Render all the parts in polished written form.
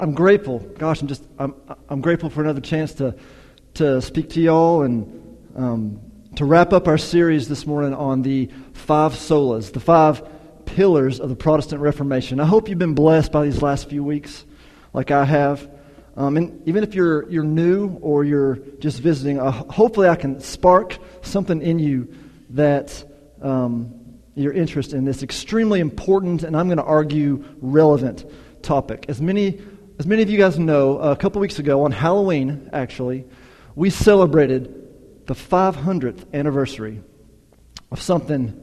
I'm grateful. Gosh, I'm grateful for another chance to speak to y'all and to wrap up our series this morning on the five solas, the five pillars of the Protestant Reformation. I hope you've been blessed by these last few weeks, like I have. And even if you're new or you're just visiting, hopefully I can spark something in you that you're interested in this extremely important, and I'm going to argue another topic. As many of you guys know, a couple weeks ago on Halloween, actually, we celebrated the 500th anniversary of something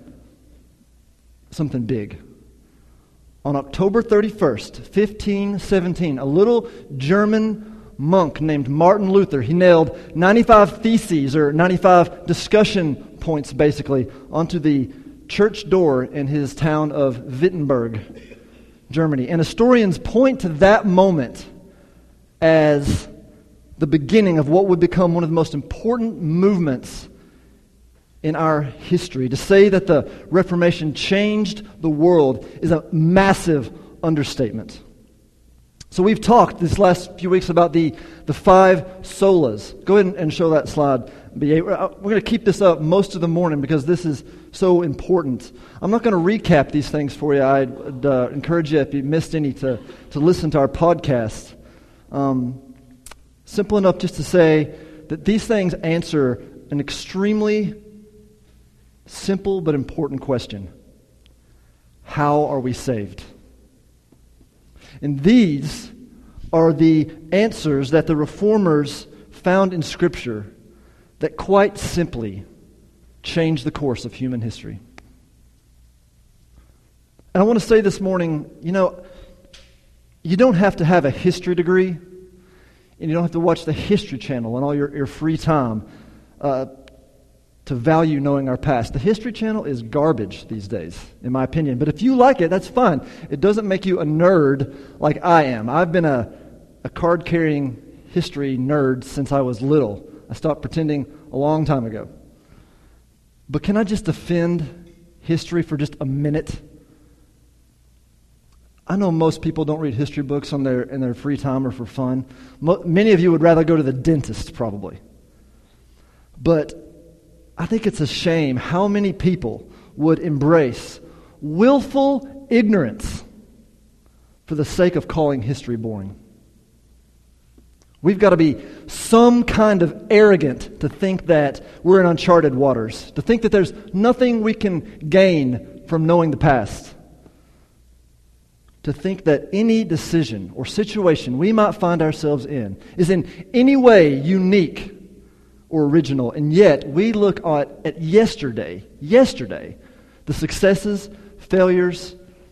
big. On October 31st, 1517, a little German monk named Martin Luther, he nailed 95 theses, or 95 discussion points, basically, onto the church door in his town of Wittenberg, Germany. And historians point to that moment as the beginning of what would become one of the most important movements in our history. To say that the Reformation changed the world is a massive understatement. So we've talked this last few weeks about the five solas. Go ahead and show that slide. We're going to keep this up most of the morning because this is so important. I'm not going to recap these things for you. I'd encourage you, if you missed any, to listen to our podcast. Simple enough just to say that these things answer an extremely simple but important question. How are we saved? And these are the answers that the Reformers found in Scripture that quite simply changed the course of human history. And I want to say this morning, you don't have to have a history degree, and you don't have to watch the History Channel and all your free time to value knowing our past. The History Channel is garbage these days, in my opinion. But if you like it, that's fine. It doesn't make you a nerd like I am. I've been a card-carrying history nerd since I was little. I stopped pretending a long time ago. But can I just defend history for just a minute? I know most people don't read history books in their free time or for fun. Many of you would rather go to the dentist, probably. But I think it's a shame how many people would embrace willful ignorance for the sake of calling history boring. We've got to be some kind of arrogant to think that we're in uncharted waters, to think that there's nothing we can gain from knowing the past, to think that any decision or situation we might find ourselves in is in any way unique or original, and yet we look at yesterday, the successes, failures,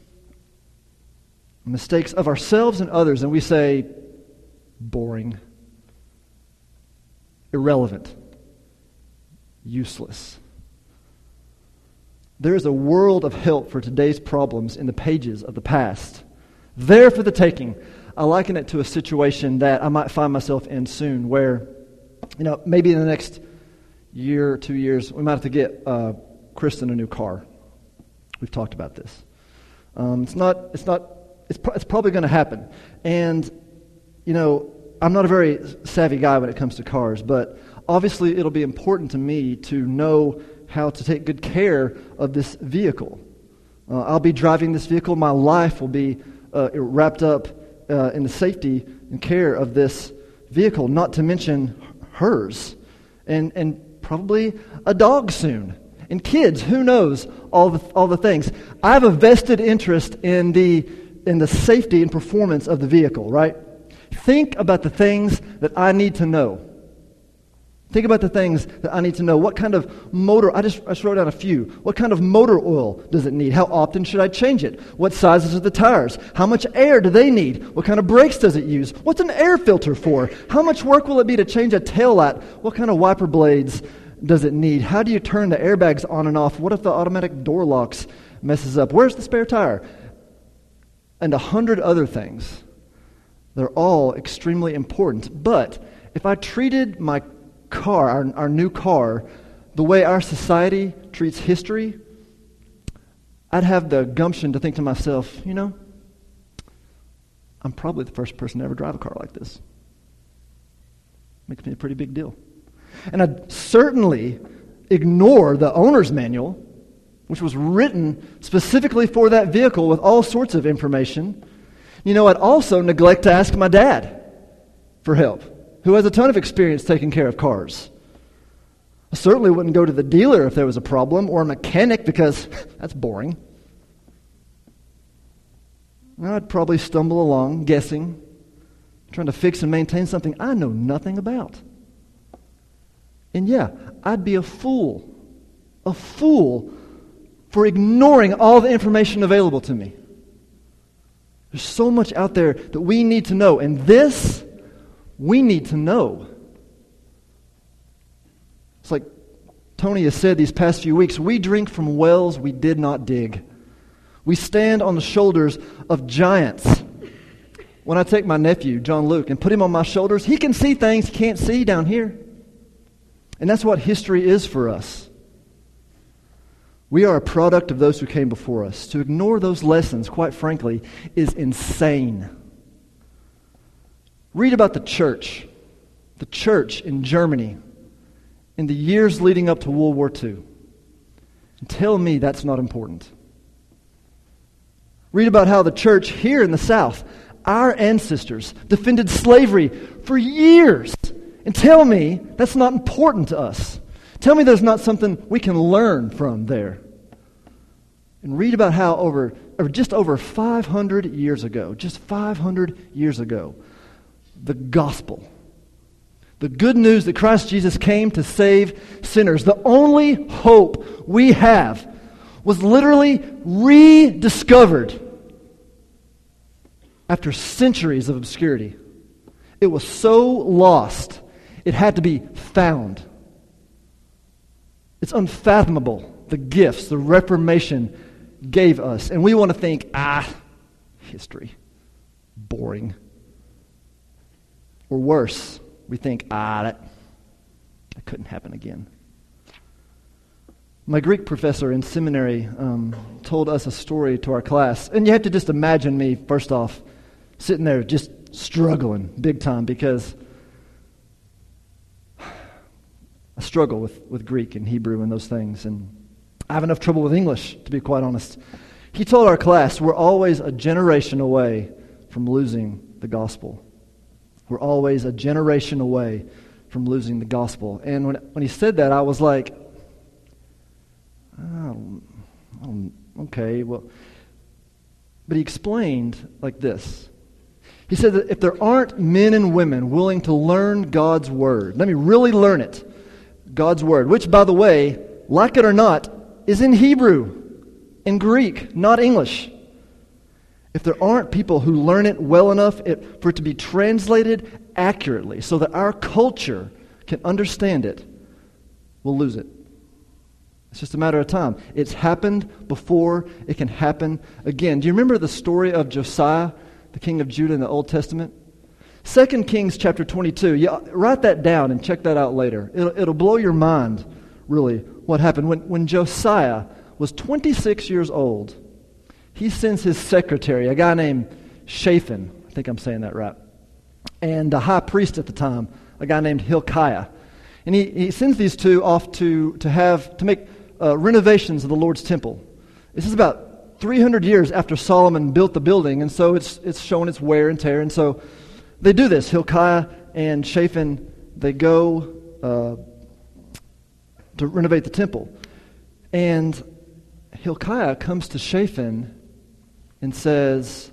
mistakes of ourselves and others, and we say, boring, irrelevant, useless. There is a world of help for today's problems in the pages of the past. There for the taking. I liken it to a situation that I might find myself in soon where, maybe in the next year or 2 years, we might have to get Kristen a new car. We've talked about this. It's probably going to happen. And, I'm not a very savvy guy when it comes to cars, but obviously it'll be important to me to know how to take good care of this vehicle. I'll be driving this vehicle. My life will be wrapped up in the safety and care of this vehicle, not to mention hers, and probably a dog soon, and kids. Who knows all the things? I have a vested interest in the safety and performance of the vehicle. Right? Think about the things that I need to know. Think about the things that I need to know. What kind of motor, I just wrote down a few. What kind of motor oil does it need? How often should I change it? What sizes are the tires? How much air do they need? What kind of brakes does it use? What's an air filter for? How much work will it be to change a taillight? What kind of wiper blades does it need? How do you turn the airbags on and off? What if the automatic door locks messes up? Where's the spare tire? And 100 other things. They're all extremely important. But if I treated my car, our new car, the way our society treats history, I'd have the gumption to think to myself, I'm probably the first person to ever drive a car like this. Makes me a pretty big deal. And I'd certainly ignore the owner's manual, which was written specifically for that vehicle with all sorts of information. I'd also neglect to ask my dad for help, who has a ton of experience taking care of cars. I certainly wouldn't go to the dealer if there was a problem, or a mechanic, because that's boring. I'd probably stumble along, guessing, trying to fix and maintain something I know nothing about. And yeah, I'd be a fool for ignoring all the information available to me. There's so much out there that we need to know, and this, we need to know. It's like Tony has said these past few weeks, we drink from wells we did not dig. We stand on the shoulders of giants. When I take my nephew, John Luke, and put him on my shoulders, he can see things he can't see down here. And that's what history is for us. We are a product of those who came before us. To ignore those lessons, quite frankly, is insane. Read about the church in Germany in the years leading up to World War II. And tell me that's not important. Read about how the church here in the South, our ancestors, defended slavery for years. And tell me that's not important to us. Tell me there's not something we can learn from there. And read about how just over 500 years ago, the gospel, the good news that Christ Jesus came to save sinners, the only hope we have, was literally rediscovered after centuries of obscurity. It was so lost, it had to be found. It's unfathomable, the gifts the Reformation gave us. And we want to think, history, boring. Or worse, we think, that couldn't happen again. My Greek professor in seminary told us a story to our class. And you have to just imagine me, first off, sitting there just struggling big time, because I struggle with Greek and Hebrew and those things. And I have enough trouble with English, to be quite honest. He told our class, we're always a generation away from losing the gospel. We're always a generation away from losing the gospel. And when he said that, I was like, okay, well. But he explained like this. He said that if there aren't men and women willing to learn God's Word, let me really learn it, God's Word, which, by the way, like it or not, is in Hebrew, in Greek, not English. If there aren't people who learn it well enough for it to be translated accurately so that our culture can understand it, we'll lose it. It's just a matter of time. It's happened before. It can happen again. Do you remember the story of Josiah, the king of Judah in the Old Testament? 2 Kings chapter 22. Yeah, write that down and check that out later. It'll blow your mind, really, what happened. When Josiah was 26 years old, he sends his secretary, a guy named Shaphan, I think I'm saying that right, and the high priest at the time, a guy named Hilkiah. And he sends these two off to make renovations of the Lord's temple. This is about 300 years after Solomon built the building, and so it's showing its wear and tear. And so they do this. Hilkiah and Shaphan, they go to renovate the temple. And Hilkiah comes to Shaphan and says,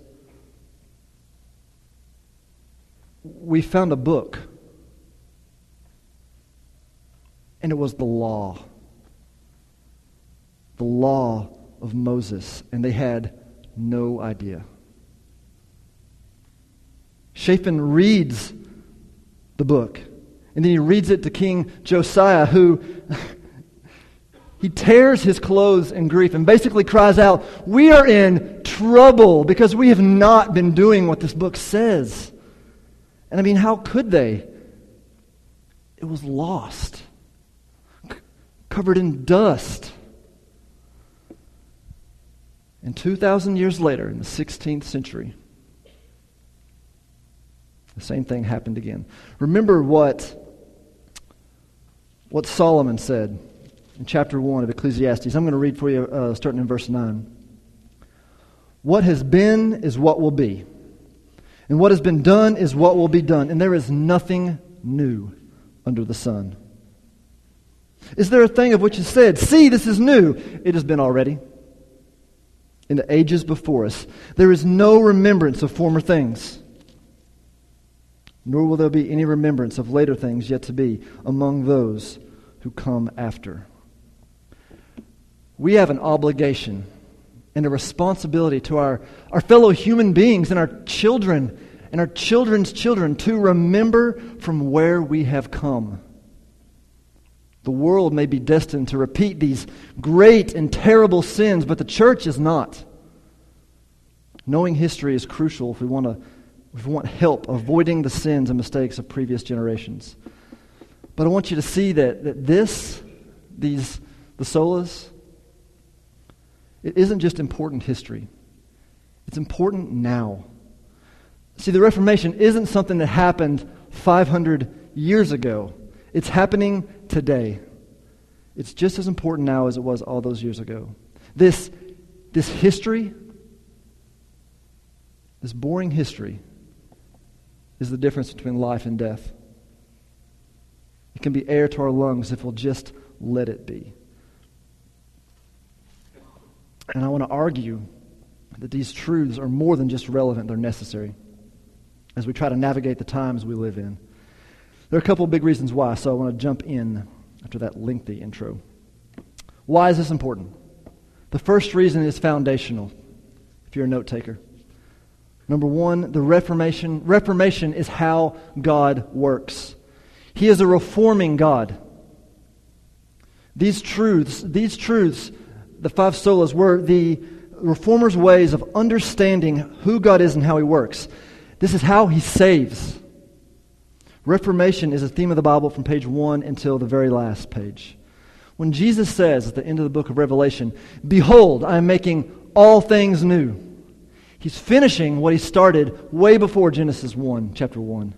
we found a book, and it was the law of Moses, and they had no idea. Shaphan reads the book, and then he reads it to King Josiah, who he tears his clothes in grief and basically cries out, we are in trouble because we have not been doing what this book says. And I mean, how could they? It was lost, covered in dust. And 2,000 years later, in the 16th century, The same thing happened again. Remember what Solomon said in chapter 1 of Ecclesiastes. I'm going to read for you starting in verse 9. What has been is what will be, and what has been done is what will be done, and there is nothing new under the sun. Is there a thing of which is said, see, this is new? It has been already. In the ages before us, there is no remembrance of former things, nor will there be any remembrance of later things yet to be among those who come after. We have an obligation and a responsibility to our fellow human beings and our children and our children's children to remember from where we have come. The world may be destined to repeat these great and terrible sins, but the church is not. Knowing history is crucial if we want help avoiding the sins and mistakes of previous generations. But I want you to see that the solas, it isn't just important history. It's important now. See, the Reformation isn't something that happened 500 years ago. It's happening today. It's just as important now as it was all those years ago. This history, this boring history, is the difference between life and death. It can be air to our lungs if we'll just let it be. And I want to argue that these truths are more than just relevant, they're necessary as we try to navigate the times we live in. There are a couple of big reasons why, so I want to jump in after that lengthy intro. Why is this important? The first reason is foundational, if you're a note taker. Number one, the Reformation is how God works. He is a reforming God. These truths, the five solas, were the Reformers' ways of understanding who God is and how He works. This is how He saves. Reformation is a theme of the Bible from page 1 until the very last page. When Jesus says at the end of the book of Revelation, "Behold, I am making all things new," He's finishing what He started way before Genesis 1, chapter 1.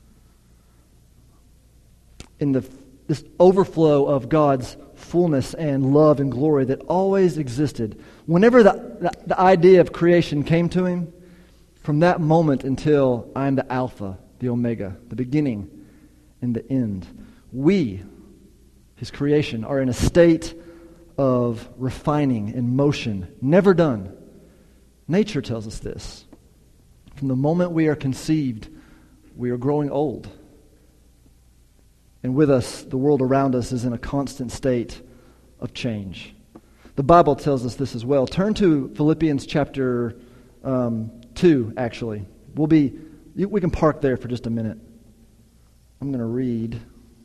In this overflow of God's fullness and love and glory that always existed. Whenever the idea of creation came to Him, from that moment until I am the Alpha, the Omega, the beginning and the end, we, His creation, are in a state of refining and motion, never done. Nature tells us this. From the moment we are conceived, we are growing old. And with us, the world around us is in a constant state of change. The Bible tells us this as well. Turn to Philippians chapter 2, actually. We can park there for just a minute. I'm going to read.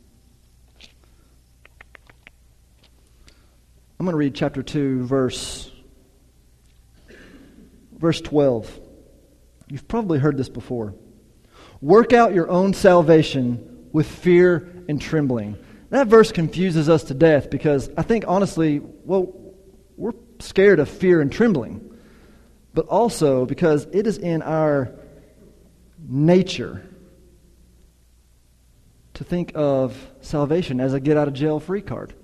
I'm going to read chapter 2, verse 12. You've probably heard this before. Work out your own salvation with fear and trembling. That verse confuses us to death because I think, honestly, we're scared of fear and trembling. But also because it is in our nature to think of salvation as a get-out-of-jail-free card.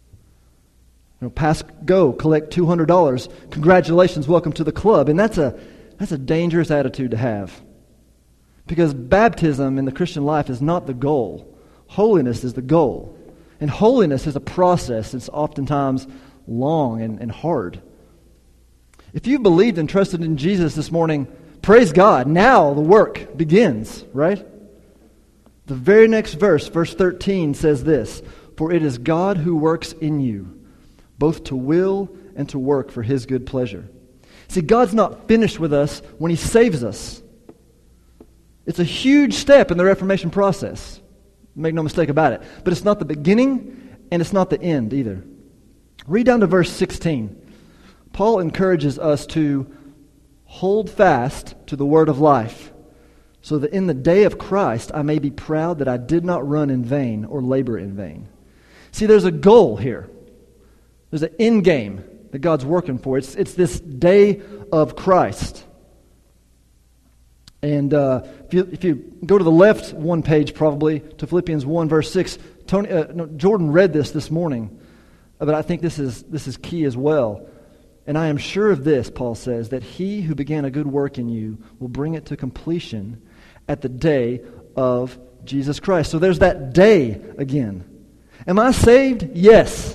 Pass go, collect $200. Congratulations, welcome to the club. And that's a dangerous attitude to have. Because baptism in the Christian life is not the goal. Holiness is the goal. And holiness is a process that's oftentimes long and hard. If you believed and trusted in Jesus this morning, praise God. Now the work begins, right? The very next verse 13, says this, "For it is God who works in you, both to will and to work for His good pleasure." See, God's not finished with us when He saves us. It's a huge step in the Reformation process. Make no mistake about it. But it's not the beginning and it's not the end either. Read down to verse 16. Paul encourages us to hold fast to the word of life, so that in the day of Christ I may be proud that I did not run in vain or labor in vain. See, there's a goal here. There's an end game that God's working for. It's this day of Christ. And if you go to the left one page probably to Philippians 1 verse 6, Jordan read this morning, but I think this is key as well. And I am sure of this, Paul says, that he who began a good work in you will bring it to completion at the day of Jesus Christ. So there's that day again. Am I saved? Yes.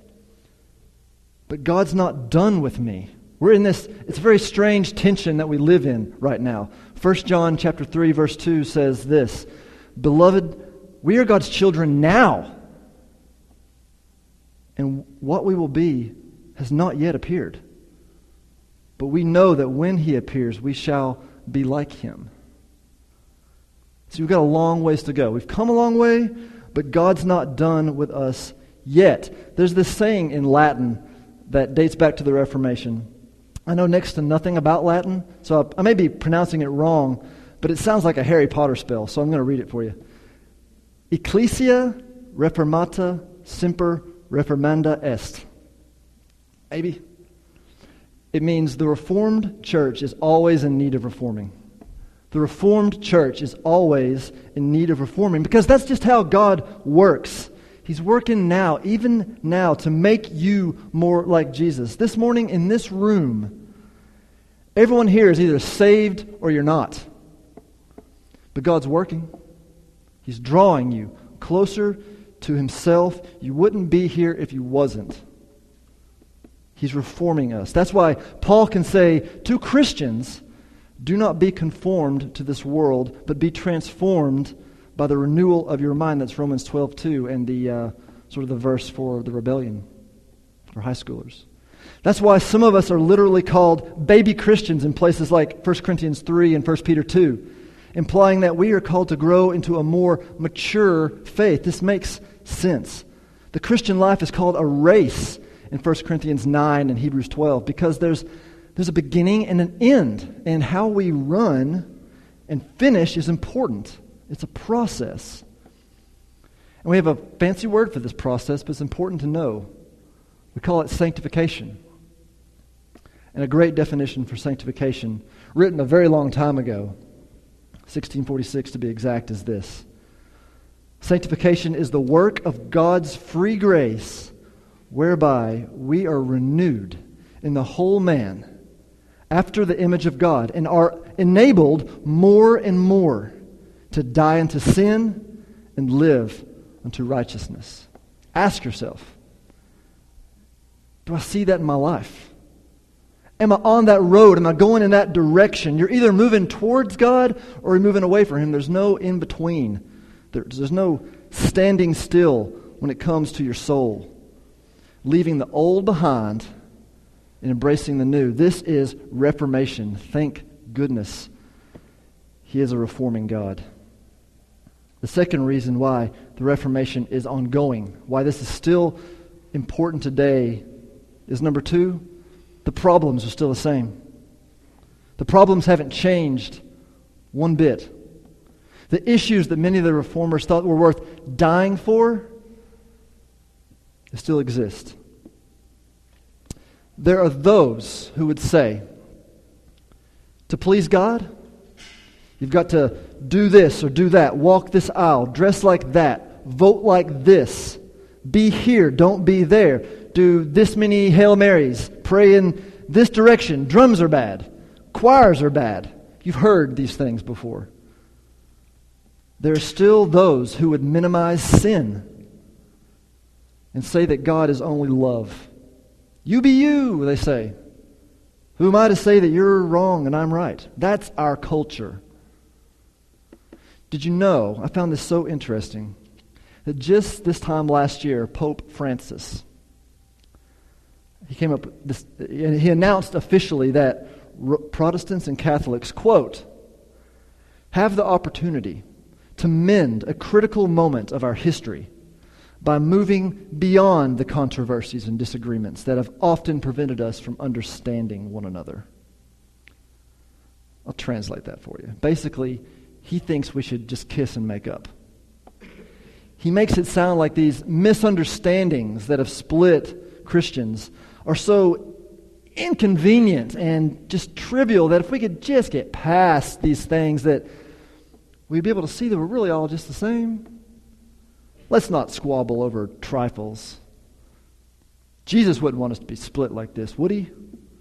But God's not done with me. We're in this, it's a very strange tension that we live in right now. 1 John chapter 3, verse 2 says this, Beloved, we are God's children now, and what we will be has not yet appeared. But we know that when He appears, we shall be like Him. So we've got a long ways to go. We've come a long way, but God's not done with us yet. There's this saying in Latin that dates back to the Reformation. I know next to nothing about Latin, so I may be pronouncing it wrong, but it sounds like a Harry Potter spell, so I'm going to read it for you. Ecclesia reformata semper reformanda est. Maybe. It means the Reformed church is always in need of reforming. The Reformed church is always in need of reforming because that's just how God works. He's working now, even now, to make you more like Jesus. This morning in this room, everyone here is either saved or you're not. But God's working. He's drawing you closer to Himself. You wouldn't be here if you wasn't. He's reforming us. That's why Paul can say to Christians, do not be conformed to this world, but be transformed by the renewal of your mind. That's Romans 12:2, and the sort of the verse for the rebellion for high schoolers. That's why some of us are literally called baby Christians in places like 1 Corinthians 3 and 1 Peter 2, implying that we are called to grow into a more mature faith. This makes sense. The Christian life is called a race in 1 Corinthians 9 and Hebrews 12 because there's a beginning and an end, and how we run and finish is important. It's a process. And we have a fancy word for this process, but it's important to know. We call it sanctification. And a great definition for sanctification, written a very long time ago, 1646 to be exact, is this. Sanctification is the work of God's free grace, whereby we are renewed in the whole man after the image of God and are enabled more and more to die unto sin and live unto righteousness. Ask yourself, do I see that in my life? Am I on that road? Am I going in that direction? You're either moving towards God or you're moving away from Him. There's no in between. There's no standing still when it comes to your soul. Leaving the old behind and embracing the new. This is reformation. Thank goodness He is a reforming God. The second reason why the Reformation is ongoing, why this is still important today, is number 2, the problems are still the same. The problems haven't changed one bit. The issues that many of the reformers thought were worth dying for, they still exist. There are those who would say, to please God, you've got to do this or do that, walk this aisle, dress like that, vote like this, be here, don't be there, do this many Hail Marys, pray in this direction, drums are bad, choirs are bad. You've heard these things before. There are still those who would minimize sin and say that God is only love. You be you, they say. Who am I to say that you're wrong and I'm right? That's our culture. Did you know, I found this so interesting, that just this time last year, Pope Francis, he announced officially that Protestants and Catholics, quote, have the opportunity to mend a critical moment of our history by moving beyond the controversies and disagreements that have often prevented us from understanding one another. I'll translate that for you. Basically, he thinks we should just kiss and make up. He makes it sound like these misunderstandings that have split Christians are so inconvenient and just trivial, that if we could just get past these things, that we'd be able to see that we're really all just the same. Let's not squabble over trifles. Jesus wouldn't want us to be split like this, would he?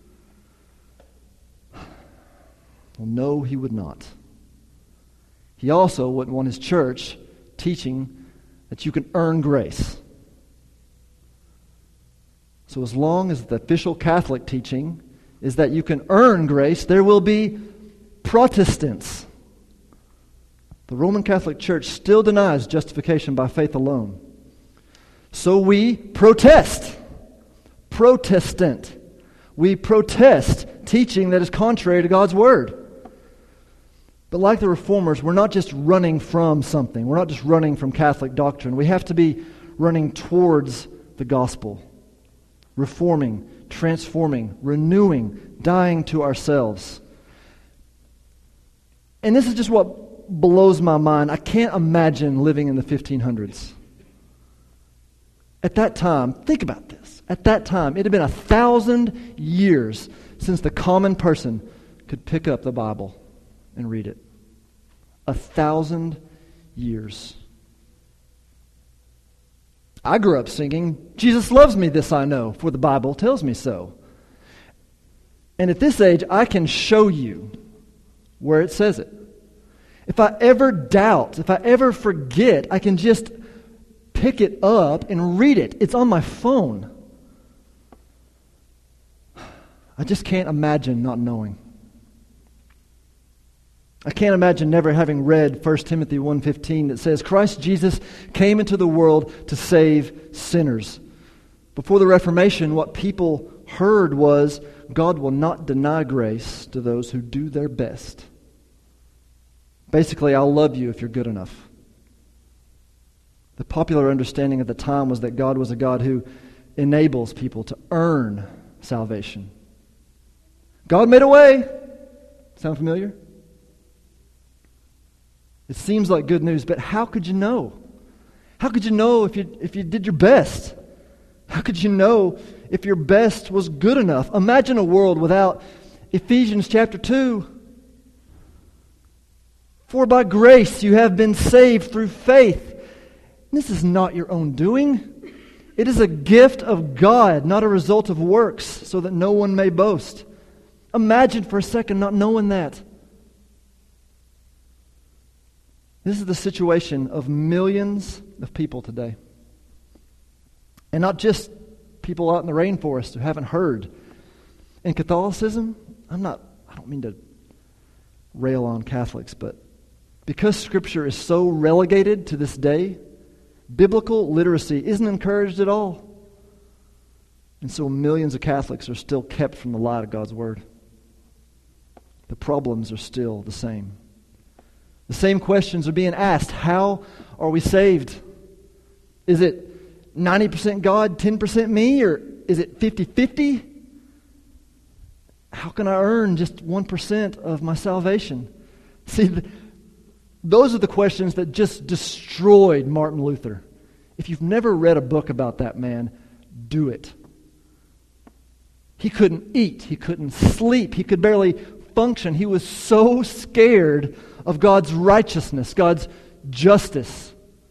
Well, no, he would not. He also wouldn't want his church teaching that you can earn grace. So as long as the official Catholic teaching is that you can earn grace, there will be Protestants. The Roman Catholic Church still denies justification by faith alone. So we protest. Protestant. We protest teaching that is contrary to God's Word. But like the Reformers, we're not just running from something. We're not just running from Catholic doctrine. We have to be running towards the gospel. Reforming, transforming, renewing, dying to ourselves. And this is just what blows my mind. I can't imagine living in the 1500s. At that time, think about this. At that time, it had been 1,000 years since the common person could pick up the Bible and read it. 1,000 years. I grew up singing, "Jesus loves me, this I know, for the Bible tells me so." And at this age, I can show you where it says it. If I ever doubt, if I ever forget, I can just pick it up and read it. It's on my phone. I just can't imagine not knowing. I can't imagine never having read 1 Timothy 1:15 that says, "Christ Jesus came into the world to save sinners." Before the Reformation, what people heard was, God will not deny grace to those who do their best. Basically, I'll love you if you're good enough. The popular understanding at the time was that God was a God who enables people to earn salvation. God made a way. Sound familiar? It seems like good news, but how could you know? How could you know if you did your best? How could you know if your best was good enough? Imagine a world without Ephesians chapter 2. For by grace you have been saved through faith. This is not your own doing. It is a gift of God, not a result of works, so that no one may boast. Imagine for a second not knowing that. This is the situation of millions of people today. And not just people out in the rainforest who haven't heard. In Catholicism, I don't mean to rail on Catholics, but because Scripture is so relegated to this day, biblical literacy isn't encouraged at all. And so millions of Catholics are still kept from the light of God's Word. The problems are still the same. The same questions are being asked. How are we saved? Is it 90% God, 10% me? Or is it 50-50? How can I earn just 1% of my salvation? See, those are the questions that just destroyed Martin Luther. If you've never read a book about that man, do it. He couldn't eat. He couldn't sleep. He could barely function. He was so scared of God's righteousness, God's justice.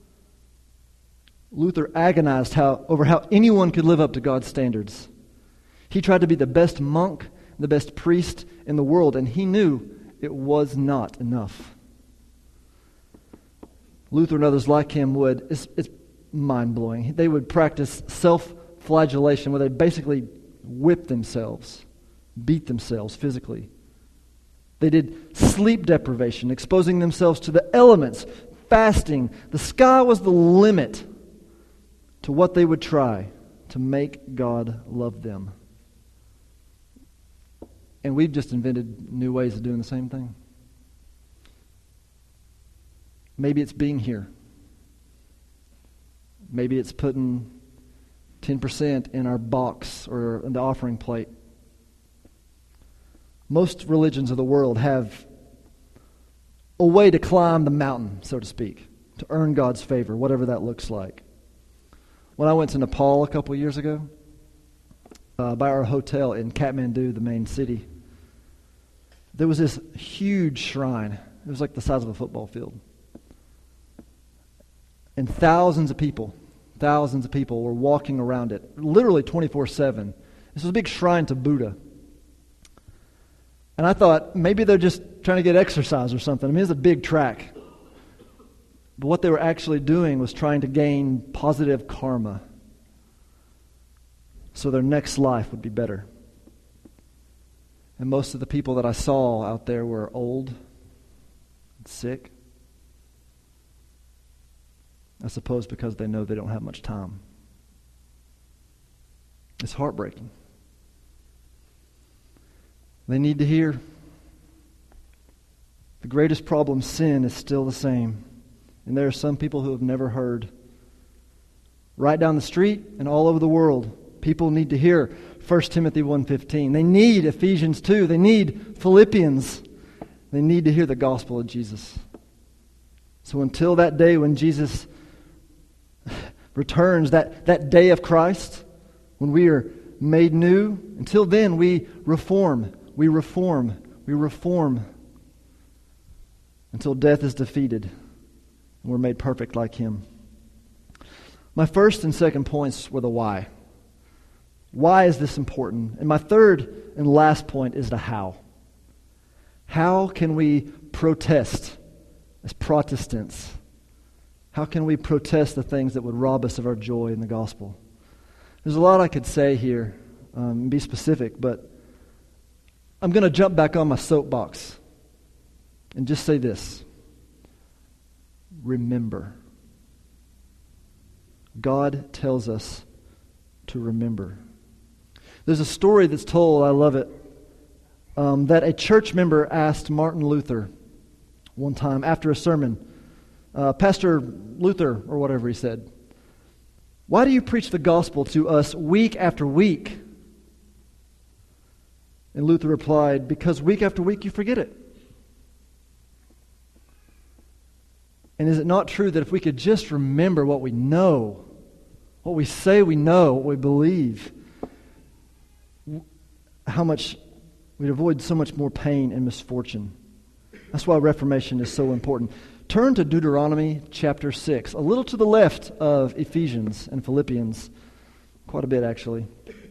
Luther agonized over how anyone could live up to God's standards. He tried to be the best monk, the best priest in the world, and he knew it was not enough. Luther and others like him it's mind-blowing. They would practice self-flagellation, where they basically whip themselves, beat themselves physically. They did sleep deprivation, exposing themselves to the elements, fasting. The sky was the limit to what they would try to make God love them. And we've just invented new ways of doing the same thing. Maybe it's being here. Maybe it's putting 10% in our box or in the offering plate. Most religions of the world have a way to climb the mountain, so to speak, to earn God's favor, whatever that looks like. When I went to Nepal a couple years ago, by our hotel in Kathmandu, the main city, there was this huge shrine. It was like the size of a football field. And thousands of people were walking around it, literally 24/7. This was a big shrine to Buddha. And I thought, maybe they're just trying to get exercise or something. I mean, it's a big track. But what they were actually doing was trying to gain positive karma so their next life would be better. And most of the people that I saw out there were old and sick. I suppose because they know they don't have much time. It's heartbreaking. They need to hear. The greatest problem, sin, is still the same. And there are some people who have never heard. Right down the street and all over the world, people need to hear 1 Timothy 1:15. They need Ephesians 2. They need Philippians. They need to hear the gospel of Jesus. So until that day when Jesus returns, that day of Christ, when we are made new, until then we reform. We reform. We reform until death is defeated and we're made perfect like Him. My first and second points were the why. Why is this important? And my third and last point is the how. How can we protest as Protestants? How can we protest the things that would rob us of our joy in the gospel? There's a lot I could say here and be specific, but I'm going to jump back on my soapbox and just say this. Remember. God tells us to remember. There's a story that's told, I love it, that a church member asked Martin Luther one time after a sermon, Pastor Luther, or whatever he said, "Why do you preach the gospel to us week after week?" And Luther replied, "Because week after week you forget it." And is it not true that if we could just remember what we know, what we say we know, what we believe, how much we'd avoid so much more pain and misfortune? That's why Reformation is so important. Turn to Deuteronomy chapter 6, a little to the left of Ephesians and Philippians, quite a bit actually.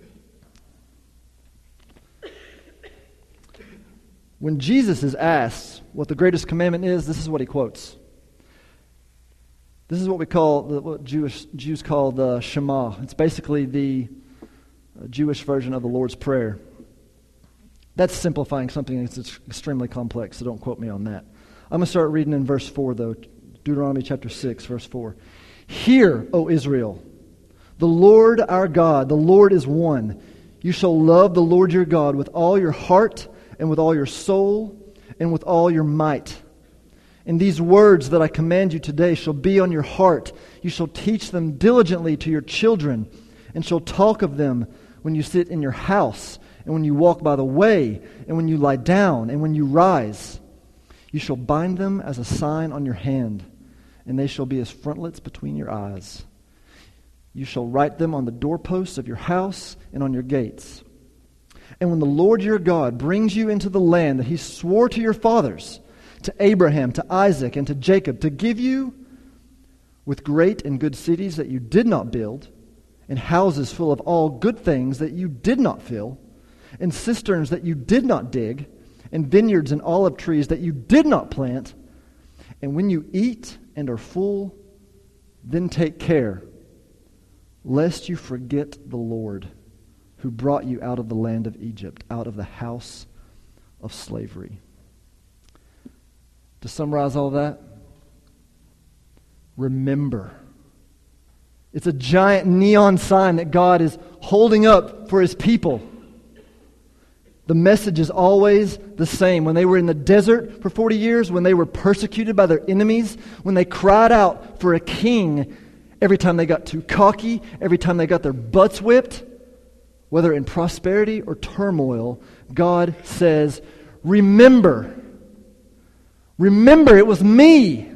When Jesus is asked what the greatest commandment is, this is what he quotes. This is what what Jews call the Shema. It's basically the Jewish version of the Lord's Prayer. That's simplifying something that's extremely complex, so don't quote me on that. I'm going to start reading in verse 4, though. Deuteronomy chapter 6, verse 4. "Hear, O Israel, the Lord our God, the Lord is one. You shall love the Lord your God with all your heart and with all your soul and with all your might. And these words that I command you today shall be on your heart. You shall teach them diligently to your children and shall talk of them when you sit in your house and when you walk by the way and when you lie down and when you rise. You shall bind them as a sign on your hand, and they shall be as frontlets between your eyes. You shall write them on the doorposts of your house and on your gates. And when the Lord your God brings you into the land that He swore to your fathers, to Abraham, to Isaac, and to Jacob, to give you with great and good cities that you did not build, and houses full of all good things that you did not fill, and cisterns that you did not dig, and vineyards and olive trees that you did not plant, and when you eat and are full, then take care, lest you forget the Lord, who brought you out of the land of Egypt, out of the house of slavery." To summarize all that, remember. It's a giant neon sign that God is holding up for His people. The message is always the same. When they were in the desert for 40 years, when they were persecuted by their enemies, when they cried out for a king, every time they got too cocky, every time they got their butts whipped, whether in prosperity or turmoil, God says, remember. Remember, it was me.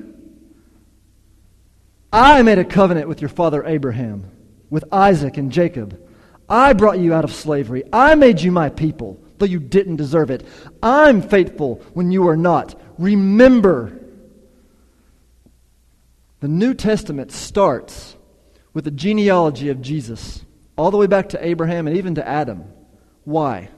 I made a covenant with your father Abraham, with Isaac and Jacob. I brought you out of slavery. I made you my people, though you didn't deserve it. I'm faithful when you are not. Remember. The New Testament starts with the genealogy of Jesus, all the way back to Abraham and even to Adam. Why?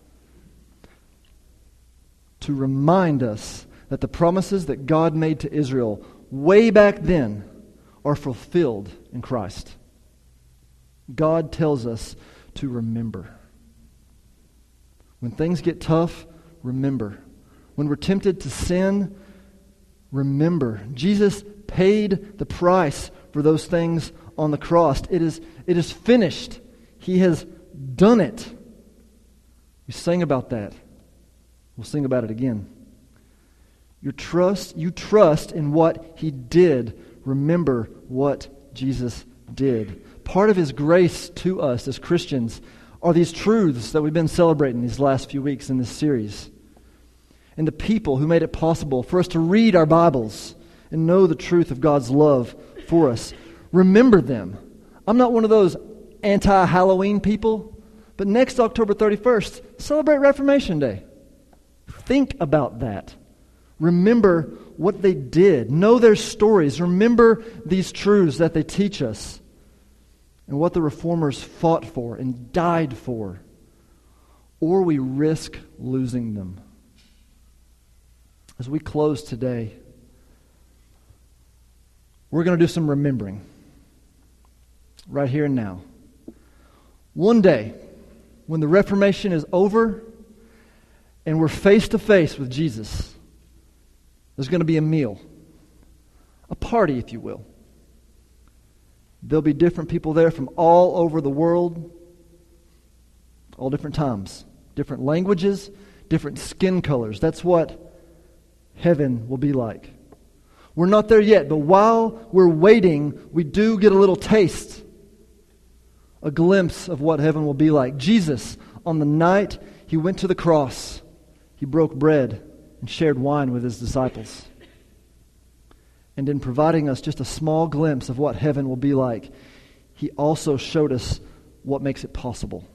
To remind us that the promises that God made to Israel way back then are fulfilled in Christ. God tells us to remember. When things get tough, remember. When we're tempted to sin, remember. Jesus paid the price for those things on the cross. It is finished. He has done it. We sang about that. We'll sing about it again. You trust in what He did. Remember what Jesus did. Part of His grace to us as Christians are these truths that we've been celebrating these last few weeks in this series. And the people who made it possible for us to read our Bibles and know the truth of God's love for us. Remember them. I'm not one of those anti-Halloween people, but next October 31st, celebrate Reformation Day. Think about that. Remember what they did. Know their stories. Remember these truths that they teach us and what the Reformers fought for and died for. Or we risk losing them. As we close today, we're going to do some remembering right here and now. One day, when the Reformation is over and we're face to face with Jesus, there's going to be a meal, a party, if you will. There'll be different people there from all over the world, all different times, different languages, different skin colors. That's what heaven will be like. We're not there yet, but while we're waiting, we do get a little taste, a glimpse of what heaven will be like. Jesus, on the night He went to the cross, He broke bread and shared wine with His disciples. And in providing us just a small glimpse of what heaven will be like, He also showed us what makes it possible.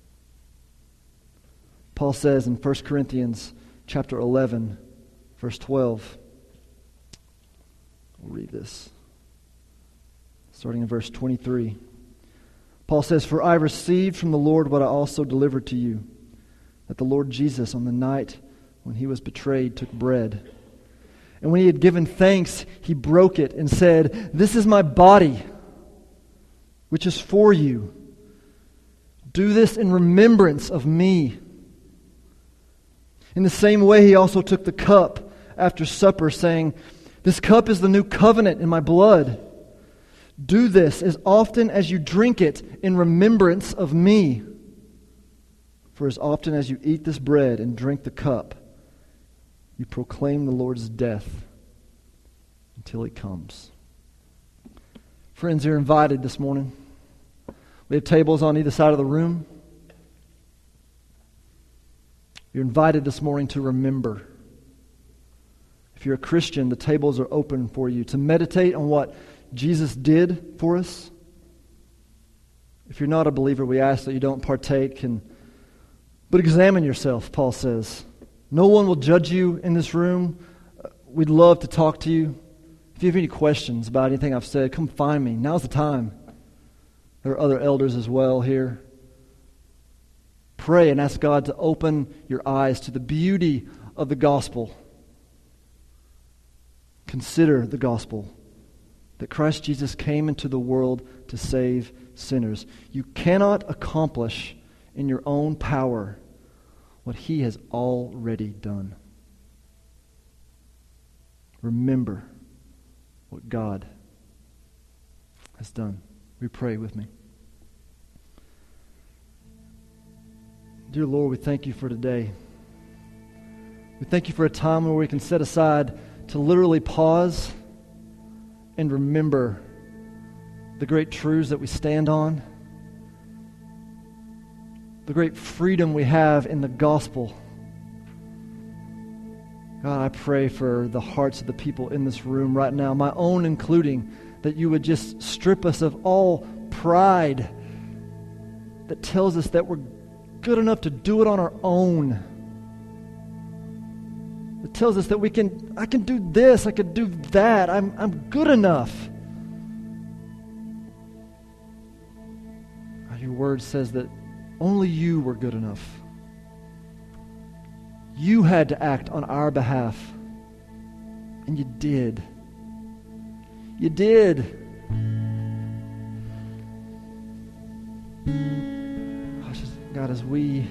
Paul says in 1 Corinthians chapter 11, verse 12, we'll read this, starting in verse 23. Paul says, "For I received from the Lord what I also delivered to you, that the Lord Jesus, on the night when He was betrayed, took bread. And when He had given thanks, He broke it and said, 'This is my body, which is for you. Do this in remembrance of me.' In the same way, He also took the cup after supper, saying, 'This cup is the new covenant in my blood. Do this as often as you drink it in remembrance of me. For as often as you eat this bread and drink the cup, you proclaim the Lord's death until He comes.'" Friends, you're invited this morning. We have tables on either side of the room. You're invited this morning to remember. If you're a Christian, the tables are open for you to meditate on what Jesus did for us. If you're not a believer, we ask that you don't partake, but examine yourself, Paul says. No one will judge you in this room. We'd love to talk to you. If you have any questions about anything I've said, come find me. Now's the time. There are other elders as well here. Pray and ask God to open your eyes to the beauty of the gospel. Consider the gospel, that Christ Jesus came into the world to save sinners. You cannot accomplish in your own power what He has already done. Remember what God has done. We pray with me. Dear Lord, we thank You for today. We thank You for a time where we can set aside to literally pause and remember the great truths that we stand on, the great freedom we have in the gospel. God, I pray for the hearts of the people in this room right now, my own including, that You would just strip us of all pride that tells us that we're good enough to do it on our own. It tells us that I can do this, I can do that, I'm good enough. Your word says that only you were good enough. You had to act on our behalf. And you did. You did. God, as we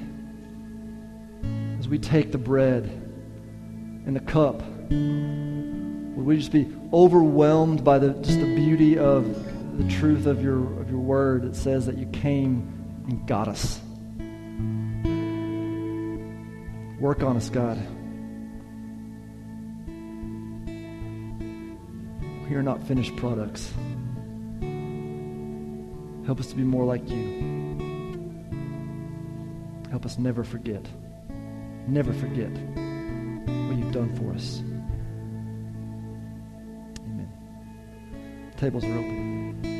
take the bread and the cup, would we just be overwhelmed by the beauty of the truth of your word that says that you came and got us. Work on us, God. We are not finished products. Help us to be more like you. Help us never forget what you've done for us. Amen. Tables are open.